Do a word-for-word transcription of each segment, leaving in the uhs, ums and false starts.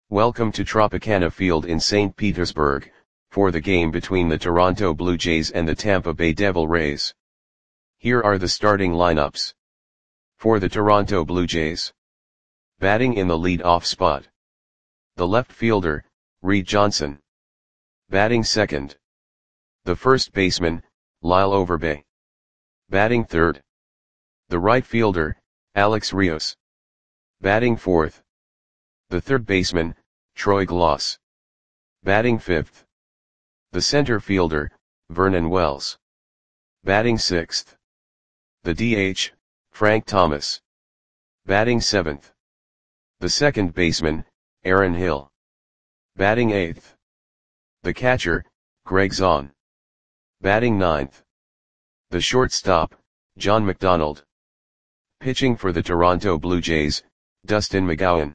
Welcome to Tropicana Field in Saint Petersburg, for the game between the Toronto Blue Jays and the Tampa Bay Devil Rays. Here are the starting lineups. For the Toronto Blue Jays. Batting in the lead-off spot. The left fielder, Reed Johnson. Batting second. The first baseman, Lyle Overbay. Batting third. The right fielder, Alex Rios. Batting fourth. The third baseman, Troy Glaus. Batting fifth. The center fielder, Vernon Wells. Batting sixth. The D H, Frank Thomas. Batting seventh. The second baseman, Aaron Hill. Batting eighth. The catcher, Greg Zahn. Batting ninth. The shortstop, John McDonald. Pitching for the Toronto Blue Jays, Dustin McGowan.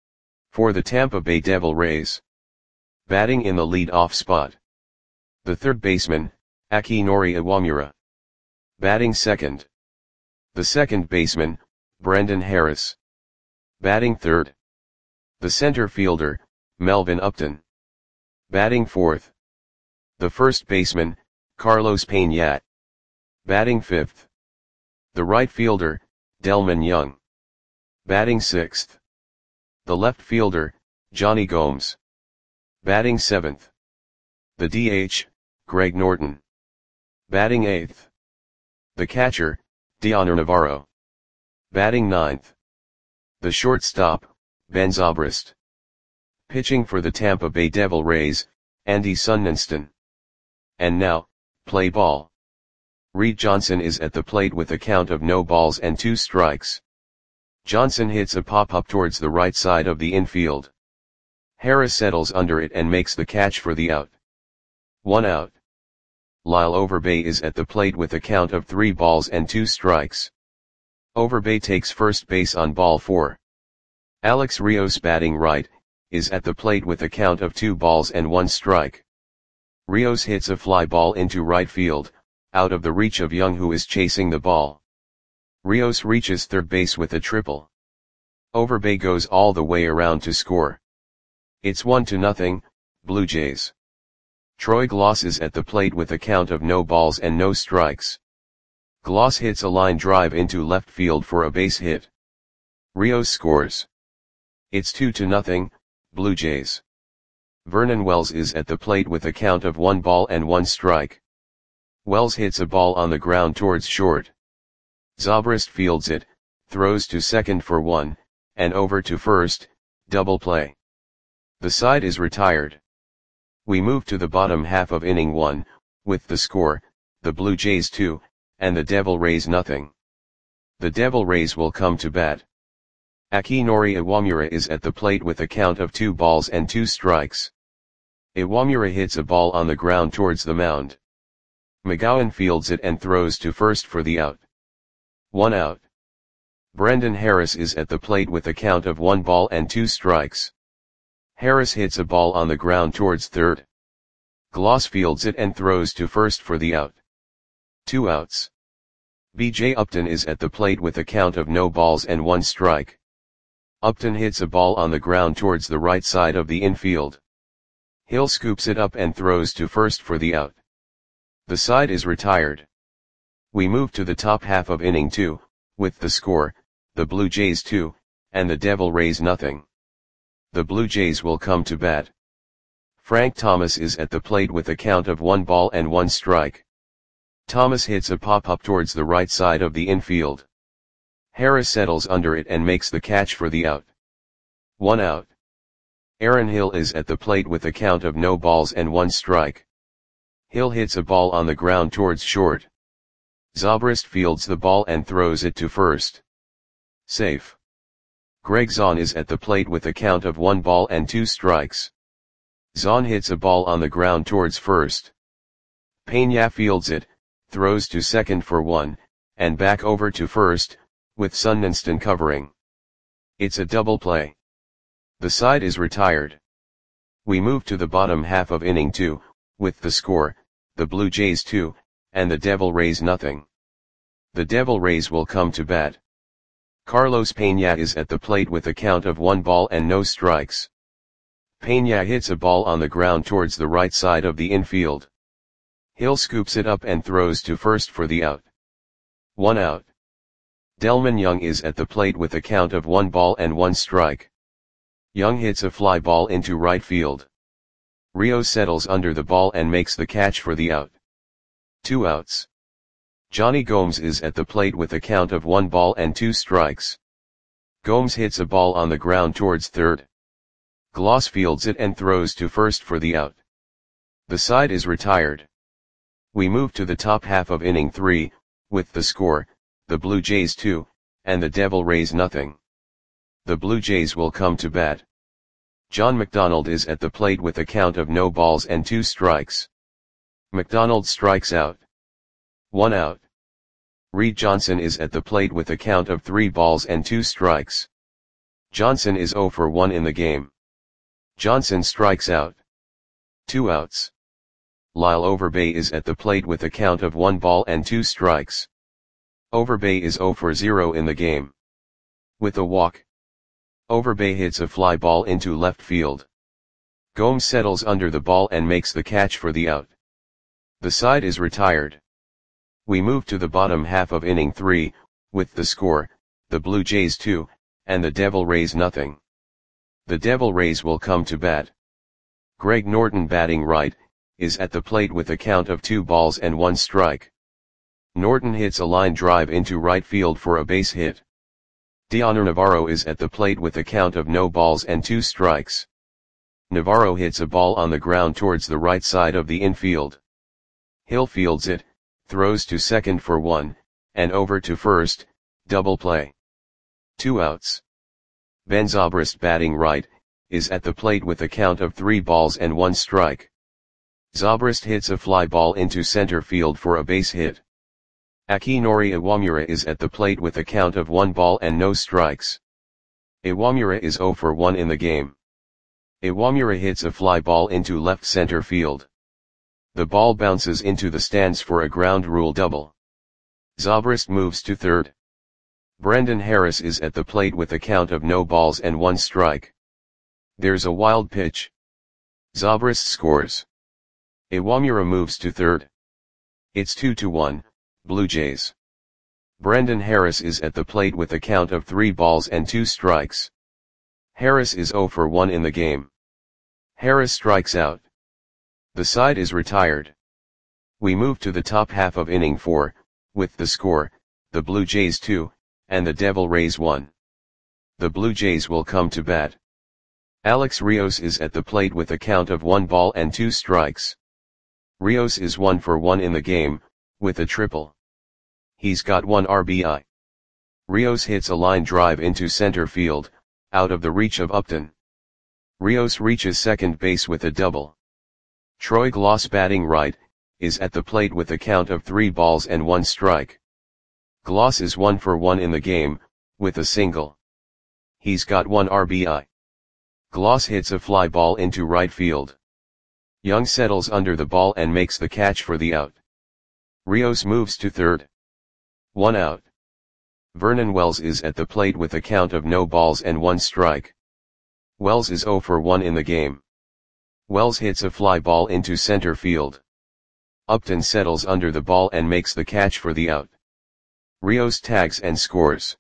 For the Tampa Bay Devil Rays. Batting in the lead-off spot. The third baseman, Akinori Iwamura. Batting second. The second baseman, Brendan Harris. Batting third. The center fielder, Melvin Upton. Batting fourth. The first baseman, Carlos Pena. Batting fifth. The right fielder, Delman Young. Batting sixth. The left fielder, Johnny Gomes. Batting seventh. The D H, Greg Norton. Batting eighth. The catcher, Dioner Navarro. Batting ninth. The shortstop, Ben Zobrist. Pitching for the Tampa Bay Devil Rays, Andy Sunninston. And now, play ball. Reed Johnson is at the plate with a count of no balls and two strikes. Johnson hits a pop-up towards the right side of the infield. Harris settles under it and makes the catch for the out. One out. Lyle Overbay is at the plate with a count of three balls and two strikes. Overbay takes first base on ball four. Alex Rios, batting right, is at the plate with a count of two balls and one strike. Rios hits a fly ball into right field, out of the reach of Young, who is chasing the ball. Rios reaches third base with a triple. Overbay goes all the way around to score. It's one to nothing, Blue Jays. Troy Glaus is at the plate with a count of no balls and no strikes. Glaus hits a line drive into left field for a base hit. Rios scores. It's two to nothing, Blue Jays. Vernon Wells is at the plate with a count of one ball and one strike. Wells hits a ball on the ground towards short. Zobrist fields it, throws to second for one, and over to first, double play. The side is retired. We move to the bottom half of inning one, with the score, the Blue Jays two, and the Devil Rays nothing. The Devil Rays will come to bat. Akinori Iwamura is at the plate with a count of two balls and two strikes. Iwamura hits a ball on the ground towards the mound. McGowan fields it and throws to first for the out. One out. Brendan Harris is at the plate with a count of one ball and two strikes. Harris hits a ball on the ground towards third. Glaus fields it and throws to first for the out. Two outs. B J Upton is at the plate with a count of no balls and one strike. Upton hits a ball on the ground towards the right side of the infield. Hill scoops it up and throws to first for the out. The side is retired. We move to the top half of inning two, with the score, the Blue Jays two, and the Devil Rays nothing. The Blue Jays will come to bat. Frank Thomas is at the plate with a count of one ball and one strike. Thomas hits a pop-up towards the right side of the infield. Harris settles under it and makes the catch for the out. One out. Aaron Hill is at the plate with a count of no balls and one strike. Hill hits a ball on the ground towards short. Zobrist fields the ball and throws it to first. Safe. Greg Zahn is at the plate with a count of one ball and two strikes. Zahn hits a ball on the ground towards first. Pena fields it, throws to second for one, and back over to first, with Sunninston covering. It's a double play. The side is retired. We move to the bottom half of inning two, with the score, the Blue Jays two, and the Devil Rays nothing. The Devil Rays will come to bat. Carlos Pena is at the plate with a count of one ball and no strikes. Peña hits a ball on the ground towards the right side of the infield. Hill scoops it up and throws to first for the out. One out. Delman Young is at the plate with a count of one ball and one strike. Young hits a fly ball into right field. Rios settles under the ball and makes the catch for the out. Two outs. Johnny Gomes is at the plate with a count of one ball and two strikes. Gomes hits a ball on the ground towards third. Gloss fields it and throws to first for the out. The side is retired. We move to the top half of inning three, with the score, the Blue Jays two, and the Devil Rays nothing. The Blue Jays will come to bat. John McDonald is at the plate with a count of no balls and two strikes. McDonald strikes out. One out. Reed Johnson is at the plate with a count of three balls and two strikes. Johnson is oh for one in the game. Johnson strikes out. Two outs. Lyle Overbay is at the plate with a count of one ball and two strikes. Overbay is oh for zero in the game. With a walk, Overbay hits a fly ball into left field. Gomes settles under the ball and makes the catch for the out. The side is retired. We move to the bottom half of inning three, with the score, the Blue Jays two, and the Devil Rays nothing. The Devil Rays will come to bat. Greg Norton, batting right, is at the plate with a count of two balls and one strike. Norton hits a line drive into right field for a base hit. Dioner Navarro is at the plate with a count of no balls and two strikes. Navarro hits a ball on the ground towards the right side of the infield. Hill fields it, throws to second for one, and over to first, double play. Two outs. Ben Zobrist, batting right, is at the plate with a count of three balls and one strike. Zobrist hits a fly ball into center field for a base hit. Akinori Iwamura is at the plate with a count of one ball and no strikes. Iwamura is oh for one in the game. Iwamura hits a fly ball into left center field. The ball bounces into the stands for a ground rule double. Zobrist moves to third. Brendan Harris is at the plate with a count of no balls and one strike. There's a wild pitch. Zobrist scores. Iwamura moves to third. It's two to one, Blue Jays. Brendan Harris is at the plate with a count of three balls and two strikes. Harris is oh for one in the game. Harris strikes out. The side is retired. We move to the top half of inning four, with the score, the Blue Jays two, and the Devil Rays one. The Blue Jays will come to bat. Alex Rios is at the plate with a count of one ball and two strikes. Rios is one for one in the game, with a triple. He's got one R B I. Rios hits a line drive into center field, out of the reach of Upton. Rios reaches second base with a double. Troy Gloss, batting right, is at the plate with a count of three balls and one strike. Gloss is one for one in the game, with a single. He's got one R B I. Gloss hits a fly ball into right field. Young settles under the ball and makes the catch for the out. Rios moves to third. One out. Vernon Wells is at the plate with a count of no balls and one strike. Wells is oh for one in the game. Wells hits a fly ball into center field. Upton settles under the ball and makes the catch for the out. Rios tags and scores.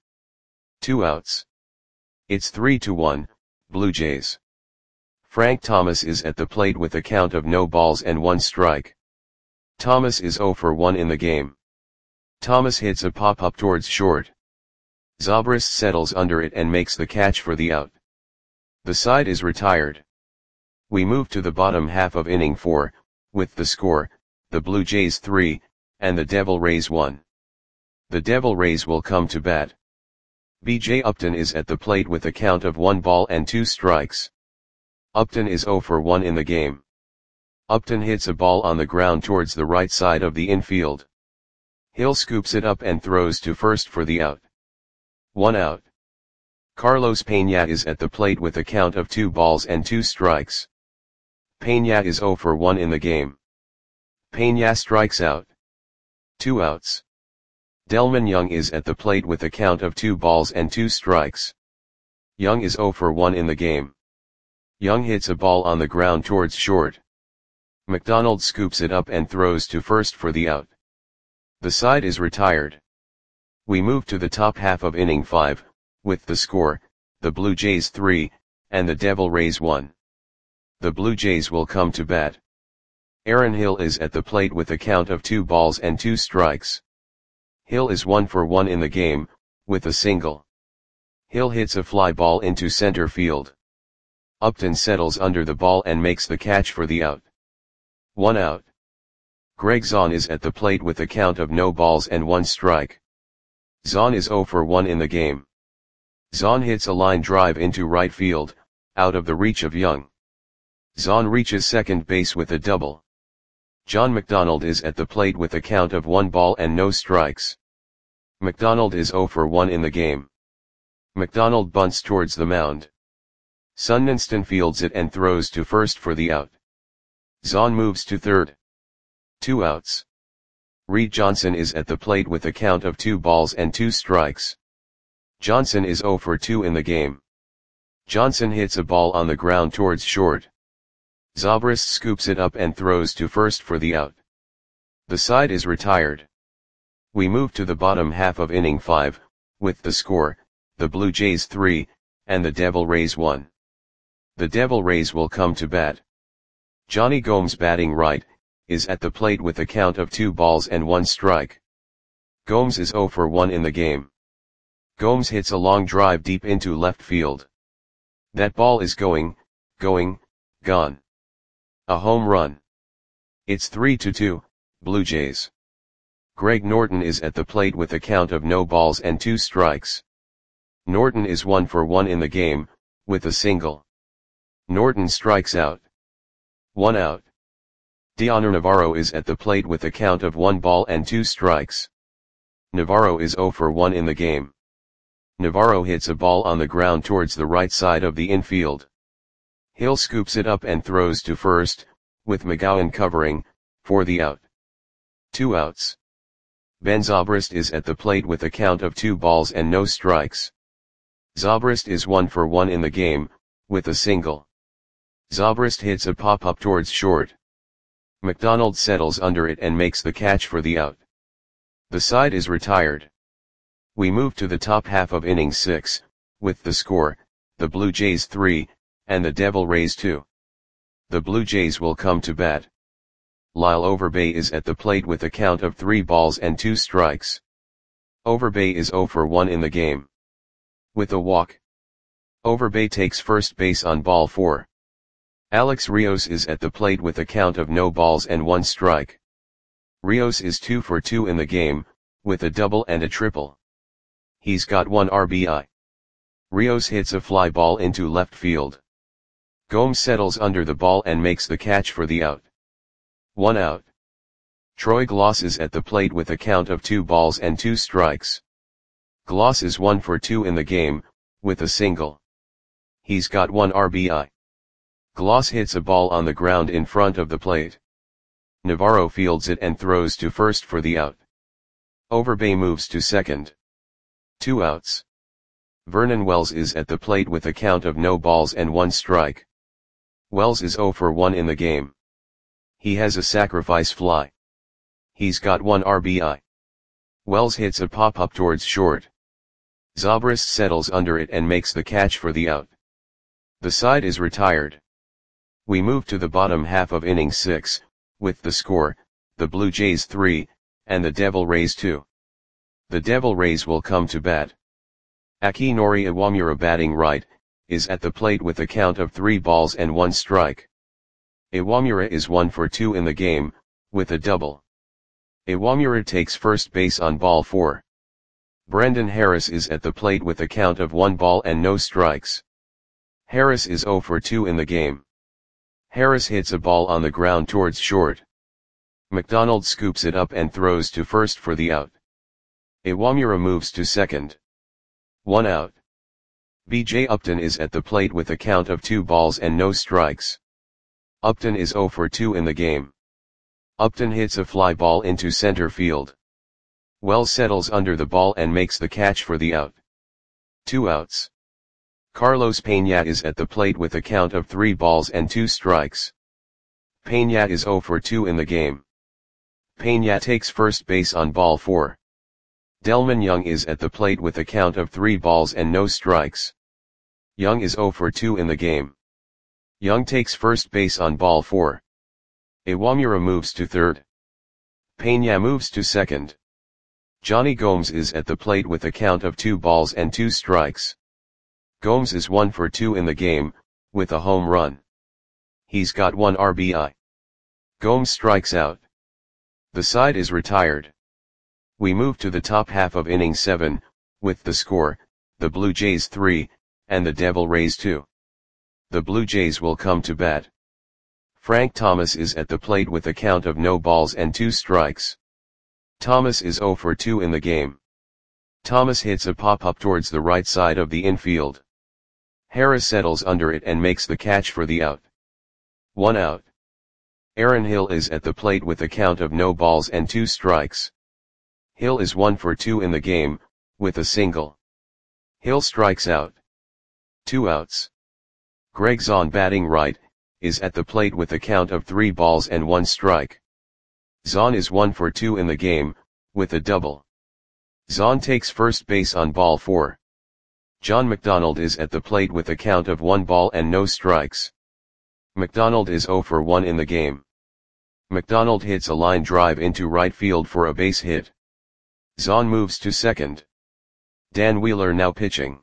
Two outs. It's three to one, Blue Jays. Frank Thomas is at the plate with a count of no balls and one strike. Thomas is oh for one in the game. Thomas hits a pop-up towards short. Zobrist settles under it and makes the catch for the out. The side is retired. We move to the bottom half of inning four, with the score, the Blue Jays three, and the Devil Rays one. The Devil Rays will come to bat. B J Upton is at the plate with a count of one ball and two strikes. Upton is oh for one in the game. Upton hits a ball on the ground towards the right side of the infield. Hill scoops it up and throws to first for the out. One out. Carlos Peña is at the plate with a count of two balls and two strikes. Peña is oh for one in the game. Peña strikes out. Two outs. Delman Young is at the plate with a count of two balls and two strikes. Young is oh for one in the game. Young hits a ball on the ground towards short. McDonald scoops it up and throws to first for the out. The side is retired. We move to the top half of inning five, with the score, the Blue Jays three, and the Devil Rays one. The Blue Jays will come to bat. Aaron Hill is at the plate with a count of two balls and two strikes. Hill is one for one in the game, with a single. Hill hits a fly ball into center field. Upton settles under the ball and makes the catch for the out. One out. Greg Zahn is at the plate with a count of no balls and one strike. Zahn is zero for one in the game. Zahn hits a line drive into right field, out of the reach of Young. Zahn reaches second base with a double. John McDonald is at the plate with a count of one ball and no strikes. McDonald is zero for one in the game. McDonald bunts towards the mound. Sunninston fields it and throws to first for the out. Zahn moves to third. Two outs. Reed Johnson is at the plate with a count of two balls and two strikes. Johnson is zero for two in the game. Johnson hits a ball on the ground towards short. Zobrist scoops it up and throws to first for the out. The side is retired. We move to the bottom half of inning five, with the score, the Blue Jays three, and the Devil Rays one. The Devil Rays will come to bat. Johnny Gomes, batting right, is at the plate with a count of two balls and one strike. Gomes is zero for one in the game. Gomes hits a long drive deep into left field. That ball is going, going, gone. A home run. It's three to two, Blue Jays. Greg Norton is at the plate with a count of no balls and two strikes. Norton is one for one in the game, with a single. Norton strikes out. One out. Dioner Navarro is at the plate with a count of one ball and two strikes. Navarro is zero for one in the game. Navarro hits a ball on the ground towards the right side of the infield. Hill scoops it up and throws to first, with McGowan covering, for the out. Two outs. Ben Zobrist is at the plate with a count of two balls and no strikes. Zobrist is one for one in the game, with a single. Zobrist hits a pop-up towards short. McDonald settles under it and makes the catch for the out. The side is retired. We move to the top half of inning six, with the score, the Blue Jays three, and the Devil Rays two. The Blue Jays will come to bat. Lyle Overbay is at the plate with a count of three balls and two strikes. Overbay is zero for one in the game. With a walk. Overbay takes first base on ball four. Alex Rios is at the plate with a count of no balls and one strike. Rios is two for two in the game, with a double and a triple. He's got one R B I. Rios hits a fly ball into left field. Gomes settles under the ball and makes the catch for the out. One out. Troy Gloss is at the plate with a count of two balls and two strikes. Gloss is one for two in the game, with a single. He's got one R B I. Gloss hits a ball on the ground in front of the plate. Navarro fields it and throws to first for the out. Overbay moves to second. Two outs. Vernon Wells is at the plate with a count of no balls and one strike. Wells is zero for one in the game. He has a sacrifice fly. He's got one R B I. Wells hits a pop-up towards short. Zobrist settles under it and makes the catch for the out. The side is retired. We move to the bottom half of inning six, with the score, the Blue Jays three, and the Devil Rays two. The Devil Rays will come to bat. Akinori Iwamura, batting right, is at the plate with a count of three balls and one strike. Iwamura is one for two in the game, with a double. Iwamura takes first base on ball four. Brendan Harris is at the plate with a count of one ball and no strikes. Harris is zero for two in the game. Harris hits a ball on the ground towards short. McDonald scoops it up and throws to first for the out. Iwamura moves to second. One out. B J Upton is at the plate with a count of two balls and no strikes. Upton is zero for two in the game. Upton hits a fly ball into center field. Wells settles under the ball and makes the catch for the out. Two outs. Carlos Peña is at the plate with a count of three balls and two strikes. Peña is zero for two in the game. Peña takes first base on ball four. Delman Young is at the plate with a count of three balls and no strikes. Young is zero for two in the game. Young takes first base on ball four. Iwamura moves to third. Peña moves to second. Johnny Gomes is at the plate with a count of two balls and two strikes. Gomes is one for two in the game, with a home run. He's got one R B I. Gomes strikes out. The side is retired. We move to the top half of inning seven, with the score, the Blue Jays three, and the Devil Rays two. The Blue Jays will come to bat. Frank Thomas is at the plate with a count of no balls and two strikes. Thomas is zero for two in the game. Thomas hits a pop-up towards the right side of the infield. Harris settles under it and makes the catch for the out. One out. Aaron Hill is at the plate with a count of no balls and two strikes. Hill is one for two in the game, with a single. Hill strikes out. Two outs. Greg Zahn, batting right, is at the plate with a count of three balls and one strike. Zahn is one for two in the game, with a double. Zahn takes first base on ball four. John McDonald is at the plate with a count of one ball and no strikes. McDonald is zero for one in the game. McDonald hits a line drive into right field for a base hit. Zahn moves to second. Dan Wheeler now pitching.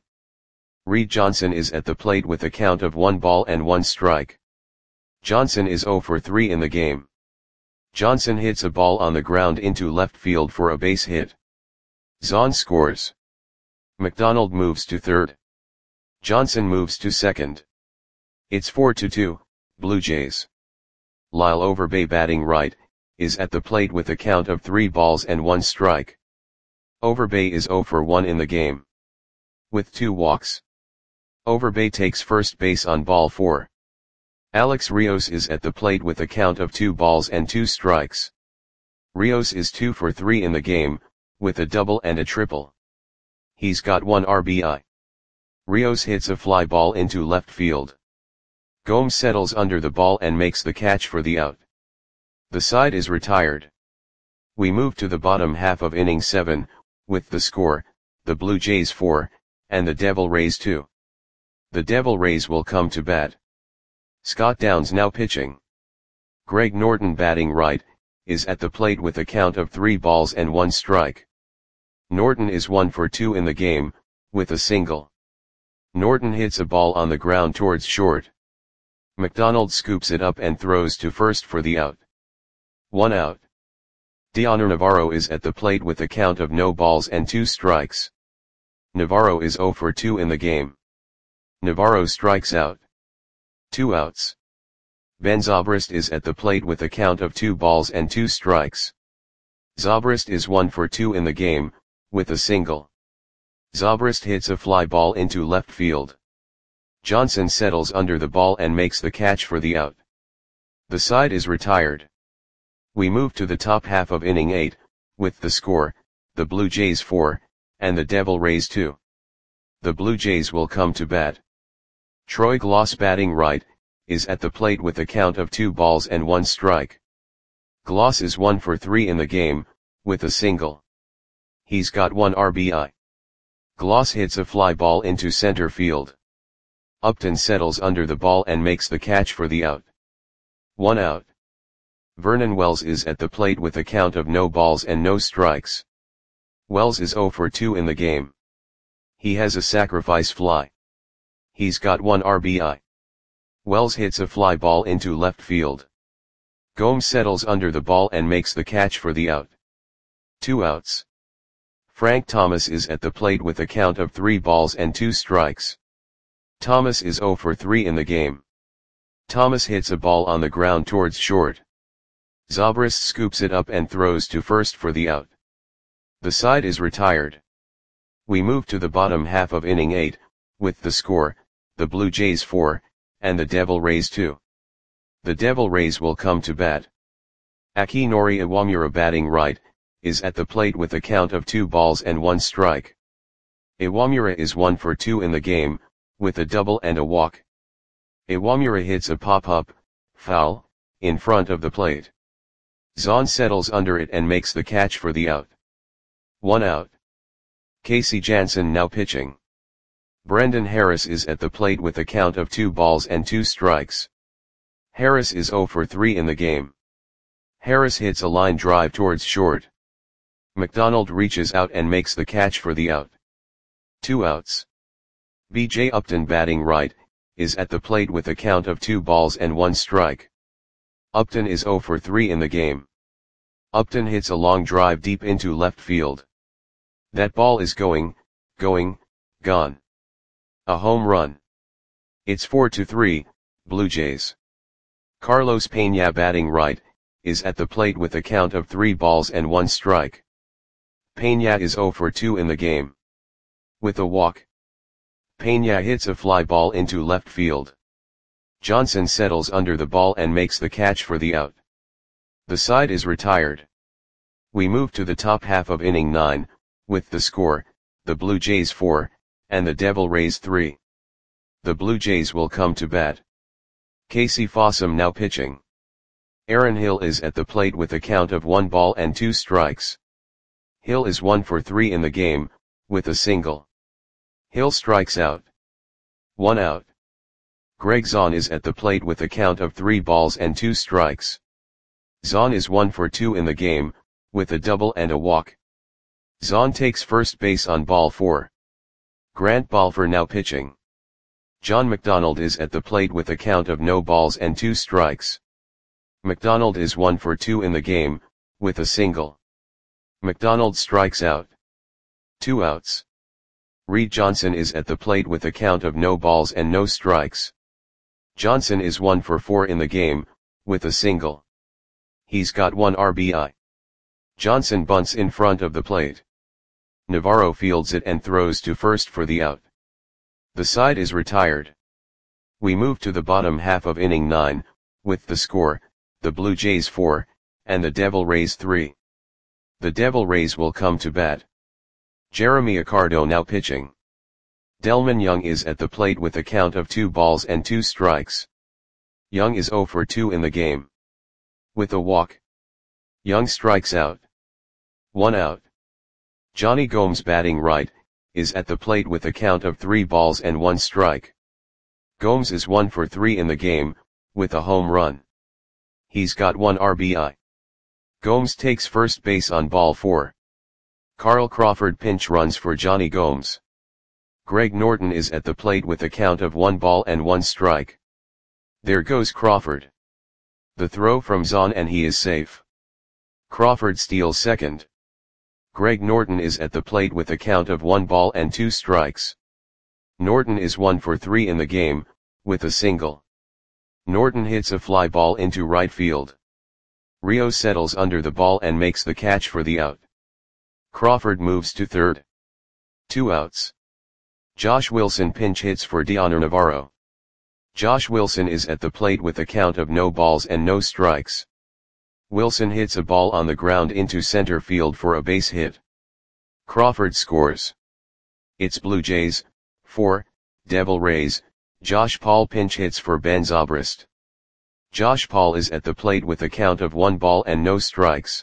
Reed Johnson is at the plate with a count of one ball and one strike. Johnson is zero for three in the game. Johnson hits a ball on the ground into left field for a base hit. Zahn scores. McDonald moves to third. Johnson moves to second. It's four to two, Blue Jays. Lyle Overbay, batting right, is at the plate with a count of three balls and one strike. Overbay is zero for one in the game. With two walks. Overbay takes first base on ball four. Alex Rios is at the plate with a count of two balls and two strikes. Rios is two for three in the game, with a double and a triple. He's got one R B I. Rios hits a fly ball into left field. Gomes settles under the ball and makes the catch for the out. The side is retired. We move to the bottom half of inning seven, with the score, the Blue Jays four, and the Devil Rays two. The Devil Rays will come to bat. Scott Downs now pitching. Greg Norton, batting right, is at the plate with a count of three balls and one strike. Norton is one for two in the game, with a single. Norton hits a ball on the ground towards short. McDonald scoops it up and throws to first for the out. One out. Dioner Navarro is at the plate with a count of no balls and two strikes. Navarro is zero for two in the game. Navarro strikes out. Two outs. Ben Zobrist is at the plate with a count of two balls and two strikes. Zobrist is one for two in the game, with a single. Zobrist hits a fly ball into left field. Johnson settles under the ball and makes the catch for the out. The side is retired. We move to the top half of inning eight, with the score, the Blue Jays four, and the Devil Rays two. The Blue Jays will come to bat. Troy Gloss, batting right, is at the plate with a count of two balls and one strike. Gloss is one for three in the game, with a single. He's got one R B I. Gloss hits a fly ball into center field. Upton settles under the ball and makes the catch for the out. One out. Vernon Wells is at the plate with a count of no balls and no strikes. Wells is zero for two in the game. He has a sacrifice fly. He's got one R B I. Wells hits a fly ball into left field. Gomes settles under the ball and makes the catch for the out. Two outs. Frank Thomas is at the plate with a count of three balls and two strikes. Thomas is zero for three in the game. Thomas hits a ball on the ground towards short. Zobrist scoops it up and throws to first for the out. The side is retired. We move to the bottom half of inning eight, with the score, the Blue Jays four, and the Devil Rays two. The Devil Rays will come to bat. Akinori Iwamura, batting right, is at the plate with a count of two balls and one strike. Iwamura is one for two in the game, with a double and a walk. Iwamura hits a pop-up, foul, in front of the plate. Zahn settles under it and makes the catch for the out. One out. Casey Janssen now pitching. Brendan Harris is at the plate with a count of two balls and two strikes. Harris is zero for three in the game. Harris hits a line drive towards short. McDonald reaches out and makes the catch for the out. Two outs. B J Upton batting right, is at the plate with a count of two balls and one strike. Upton is zero for three in the game. Upton hits a long drive deep into left field. That ball is going, going, gone. A home run. It's four to three, Blue Jays. Carlos Peña batting right, is at the plate with a count of three balls and one strike. Peña is zero for two in the game. With a walk. Peña hits a fly ball into left field. Johnson settles under the ball and makes the catch for the out. The side is retired. We move to the top half of inning nine, with the score, the Blue Jays four, and the Devil Rays three. The Blue Jays will come to bat. Casey Fossum now pitching. Aaron Hill is at the plate with a count of one ball and two strikes. Hill is one for three in the game, with a single. Hill strikes out. One out. Greg Zahn is at the plate with a count of three balls and two strikes. Zahn is one for two in the game, with a double and a walk. Zahn takes first base on ball four. Grant Balfour now pitching. John McDonald is at the plate with a count of no balls and two strikes. McDonald is one for two in the game, with a single. McDonald strikes out. Two outs. Reed Johnson is at the plate with a count of no balls and no strikes. Johnson is one for four in the game, with a single. He's got one R B I. Johnson bunts in front of the plate. Navarro fields it and throws to first for the out. The side is retired. We move to the bottom half of inning nine, with the score, the Blue Jays four, and the Devil Rays three. The Devil Rays will come to bat. Jeremy Accardo now pitching. Delman Young is at the plate with a count of two balls and two strikes. Young is zero for two in the game. With a walk. Young strikes out. One out. Johnny Gomes batting right, is at the plate with a count of three balls and one strike. Gomes is one for three in the game, with a home run. He's got one R B I. Gomes takes first base on ball four. Carl Crawford pinch runs for Johnny Gomes. Greg Norton is at the plate with a count of one ball and one strike. There goes Crawford. The throw from Zahn and he is safe. Crawford steals second. Greg Norton is at the plate with a count of one ball and two strikes. Norton is one for three in the game, with a single. Norton hits a fly ball into right field. Rio settles under the ball and makes the catch for the out. Crawford moves to third. Two outs. Josh Wilson pinch hits for Dioner Navarro. Josh Wilson is at the plate with a count of no balls and no strikes. Wilson hits a ball on the ground into center field for a base hit. Crawford scores. It's Blue Jays, four, Devil Rays. Josh Paul pinch hits for Ben Zobrist. Josh Paul is at the plate with a count of one ball and no strikes.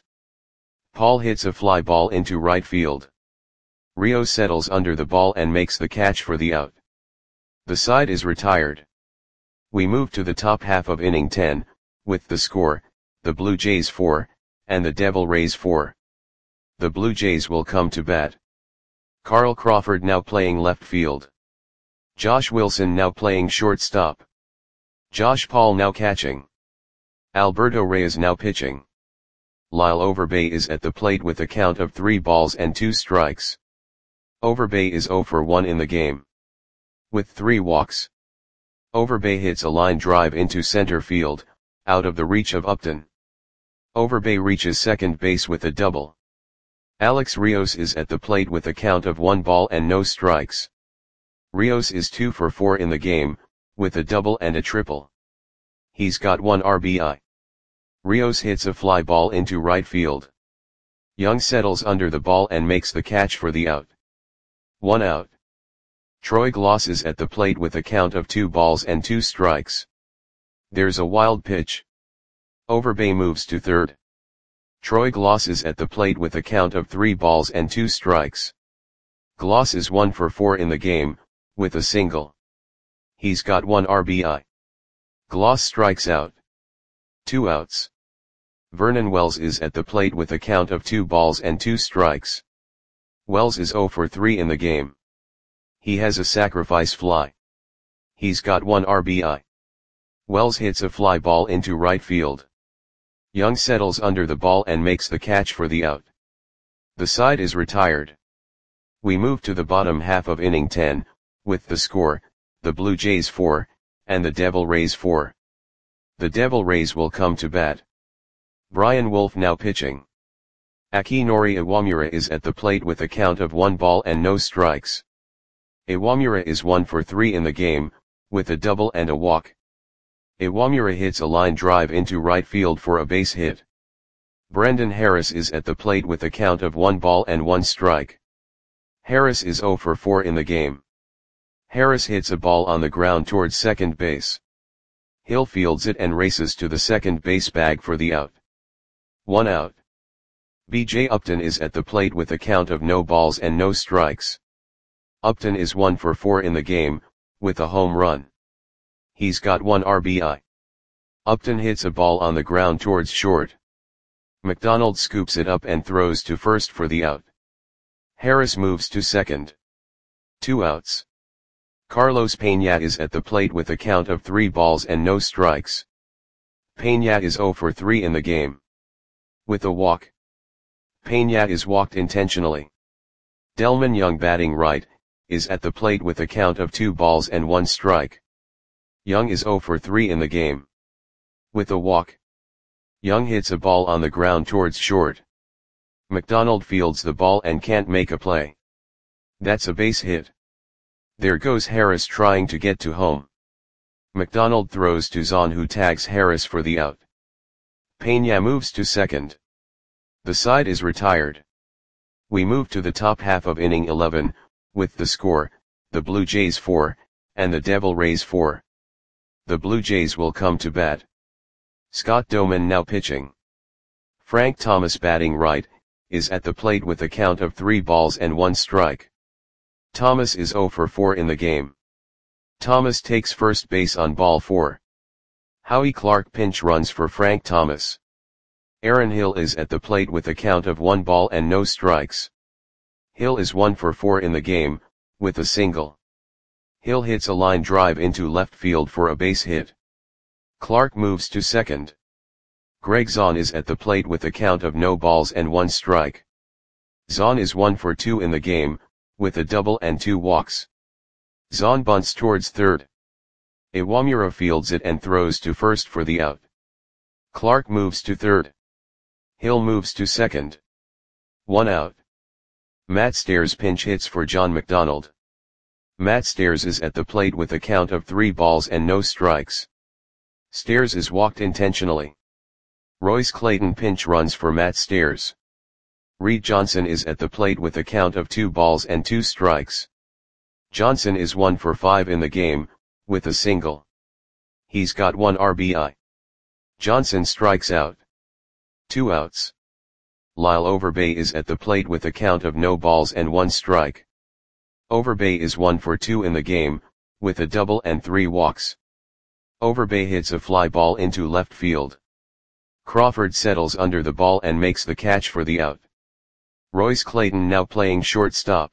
Paul hits a fly ball into right field. Rio settles under the ball and makes the catch for the out. The side is retired. We move to the top half of inning ten, with the score, the Blue Jays four, and the Devil Rays four. The Blue Jays will come to bat. Carl Crawford now playing left field. Josh Wilson now playing shortstop. Josh Paul now catching. Alberto Reyes now pitching. Lyle Overbay is at the plate with a count of three balls and two strikes. Overbay is zero for one in the game. With three walks. Overbay hits a line drive into center field, out of the reach of Upton. Overbay reaches second base with a double. Alex Rios is at the plate with a count of one ball and no strikes. Rios is two for four in the game, with a double and a triple. He's got one R B I. Rios hits a fly ball into right field. Young settles under the ball and makes the catch for the out. One out. Troy Glaus is at the plate with a count of two balls and two strikes. There's a wild pitch. Overbay moves to third. Troy Glaus is at the plate with a count of three balls and two strikes. Glaus is one for four in the game, with a single. He's got one R B I. Glaus strikes out. Two outs. Vernon Wells is at the plate with a count of two balls and two strikes. Wells is zero for three in the game. He has a sacrifice fly. He's got one R B I. Wells hits a fly ball into right field. Young settles under the ball and makes the catch for the out. The side is retired. We move to the bottom half of inning ten, with the score, the Blue Jays four, and the Devil Rays four. The Devil Rays will come to bat. Brian Wolf now pitching. Akinori Iwamura is at the plate with a count of one ball and no strikes. Iwamura is one for three in the game, with a double and a walk. Iwamura hits a line drive into right field for a base hit. Brendan Harris is at the plate with a count of one ball and one strike. Harris is zero for four in the game. Harris hits a ball on the ground towards second base. Hill fields it and races to the second base bag for the out. One out. B J Upton is at the plate with a count of no balls and no strikes. Upton is one for four in the game, with a home run. He's got one R B I. Upton hits a ball on the ground towards short. McDonald scoops it up and throws to first for the out. Harris moves to second. Two outs. Carlos Peña is at the plate with a count of three balls and no strikes. Peña is zero for three in the game. With a walk. Peña is walked intentionally. Delman Young batting right, is at the plate with a count of two balls and one strike. Young is zero for three in the game. With a walk. Young hits a ball on the ground towards short. McDonald fields the ball and can't make a play. That's a base hit. There goes Harris trying to get to home. McDonald throws to Zahn, who tags Harris for the out. Peña moves to second. The side is retired. We move to the top half of inning eleven, with the score, the Blue Jays four, and the Devil Rays four. The Blue Jays will come to bat. Scott Doman now pitching. Frank Thomas batting right, is at the plate with a count of three balls and one strike. Thomas is zero for four in the game. Thomas takes first base on ball four. Howie Clark pinch runs for Frank Thomas. Aaron Hill is at the plate with a count of one ball and no strikes. Hill is one for four in the game, with a single. Hill hits a line drive into left field for a base hit. Clark moves to second. Greg Zahn is at the plate with a count of no balls and one strike. Zahn is one for two in the game, with a double and two walks. Zahn bunts towards third. Iwamura fields it and throws to first for the out. Clark moves to third. Hill moves to second. One out. Matt Stairs pinch hits for John McDonald. Matt Stairs is at the plate with a count of three balls and no strikes. Stairs is walked intentionally. Royce Clayton pinch runs for Matt Stairs. Reed Johnson is at the plate with a count of two balls and two strikes. Johnson is one for five in the game, with a single. He's got one R B I. Johnson strikes out. Two outs. Lyle Overbay is at the plate with a count of no balls and one strike. Overbay is one for two in the game, with a double and three walks. Overbay hits a fly ball into left field. Crawford settles under the ball and makes the catch for the out. Royce Clayton now playing shortstop.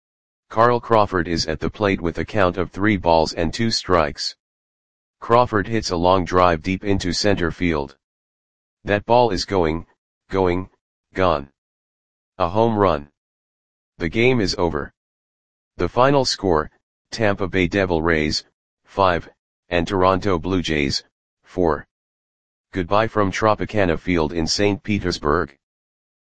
Carl Crawford is at the plate with a count of three balls and two strikes. Crawford hits a long drive deep into center field. That ball is going, going, gone. A home run. The game is over. The final score, Tampa Bay Devil Rays, five, and Toronto Blue Jays, four. Goodbye from Tropicana Field in Saint Petersburg.